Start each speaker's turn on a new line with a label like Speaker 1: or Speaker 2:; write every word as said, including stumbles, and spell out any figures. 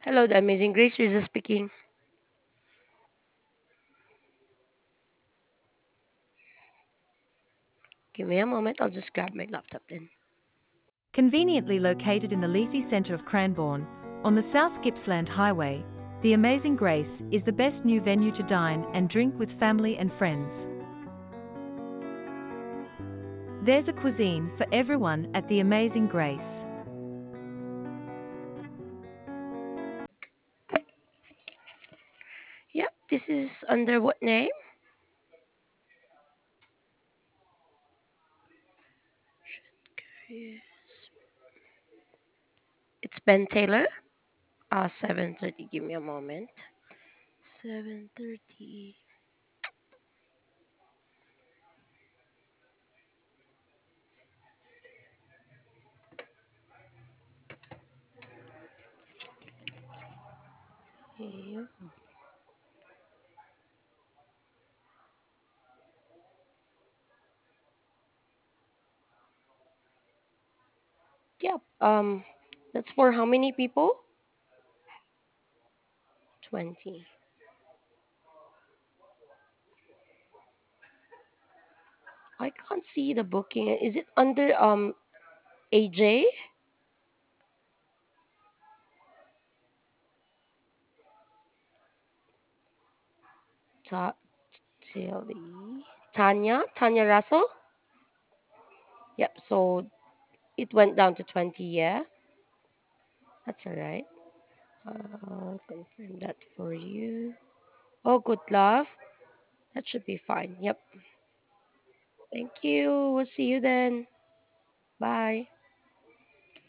Speaker 1: Hello, the amazing Grace Rizzo speaking. Give me a moment, I'll just grab my laptop then.
Speaker 2: Conveniently located in the leafy centre of Cranbourne, on the South Gippsland Highway, the Amazing Grace is the best new venue to dine and drink with family and friends. There's a cuisine for everyone at the Amazing Grace.
Speaker 1: Yep, this is under what name? Yes. It's Ben Taylor. Uh, seven thirty, give me a moment. seven thirty. Yep. Yep. Um, that's for how many people? twenty. I can't see the booking. Is it under um A J? Ta- Tilly. Tanya? Tanya Russell? Yep, so it went down to twenty, yeah? That's alright. I'll confirm that for you. Oh, good love. That should be fine. Yep. Thank you. We'll see you then. Bye.